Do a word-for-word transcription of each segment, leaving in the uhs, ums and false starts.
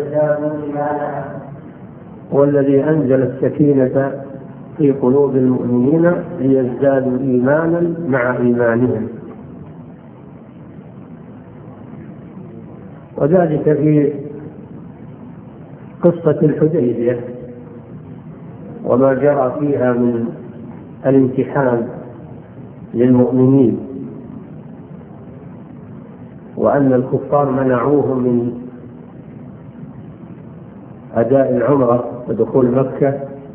ليزدادوا إيمانا. والذي أنزل السكينة في قلوب المؤمنين ليزدادوا إيمانا مع إيمانهم، وذلك في قصة الحديبية وما جرى فيها من الامتحان للمؤمنين، وأن الكفار منعوهم من أداء العمرة ودخول مكة،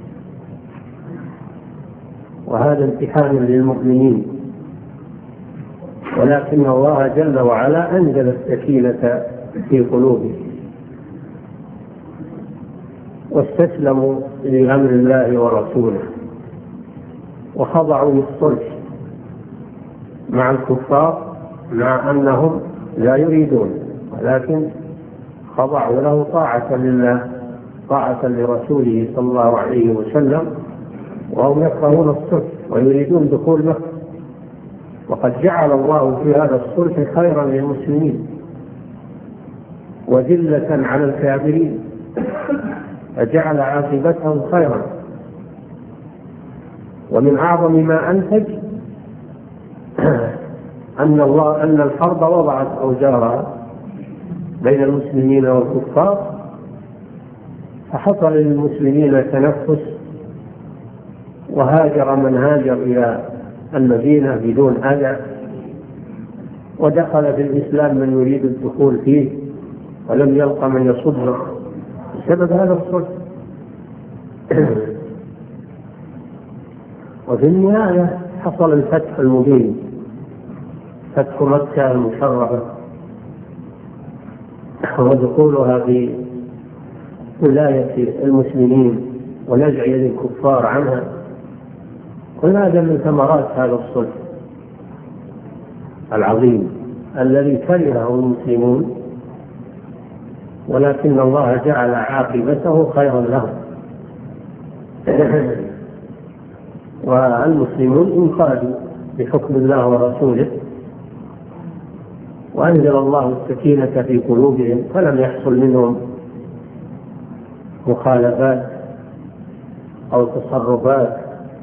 وهذا امتحان للمؤمنين، ولكن الله جل وعلا أنزل السكينة في قلوبهم واستسلموا لأمر الله ورسوله وخضعوا للصلح مع الكفار، مع أنهم لا يريدون، ولكن خضعوا له طاعة لله طاعة لرسوله صلى الله عليه وسلم، وهم يكرهون الصلح ويريدون دخول مكة. وقد جعل الله في هذا الصلح خيرا للمسلمين وذلة على الكافرين، فجعل عاقبتهم خيرا. ومن أعظم ما أنتج أن الله أن الحرب وضعت أوزارها بين المسلمين والكفار، فحصل للمسلمين تنفس، وهاجر من هاجر إلى المدينة بدون أذى، ودخل في الإسلام من يريد الدخول فيه ولم يلق من يصده بسبب هذا الصلح. وفي النهاية حصل الفتح المبين، فتح مكة المشرفة ودخولها في ولاية المسلمين ونزع يد الكفار عنها، كل هذا من ثمرات هذا الصلح العظيم الذي كرهه المسلمون، ولكن الله جعل عاقبته خيرا لهم. والمسلمون انقادوا بحكم الله ورسوله، وأنزل الله السكينة في قلوبهم، فلم يحصل منهم مخالفات أو تصرفات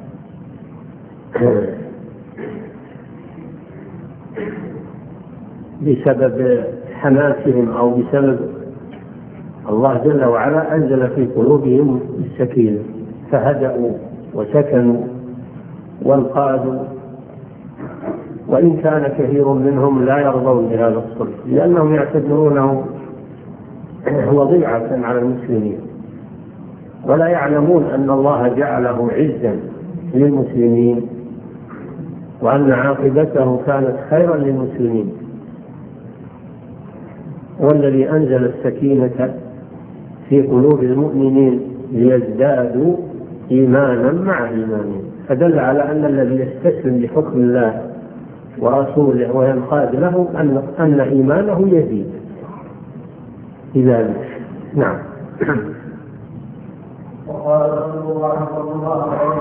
بسبب حماسهم أو بسبب الله جل وعلا أنزل في قلوبهم السكينة، فهدأوا وسكنوا وانقادوا، وإن كان كثير منهم لا يرضون بهذا الصلح لأنهم يعتبرونه وضيعة على المسلمين، ولا يعلمون أن الله جعله عزا للمسلمين وأن عاقبته كانت خيرا للمسلمين. والذي أنزل السكينة في قلوب المؤمنين ليزدادوا إيمانا مع إيمانهم، فدل على أن الذي يستسلم لحكم الله ورسوله وينقاد له أن, أن إيمانه يزيد بذلك. نعم. وقال رسول الله صلى الله عليه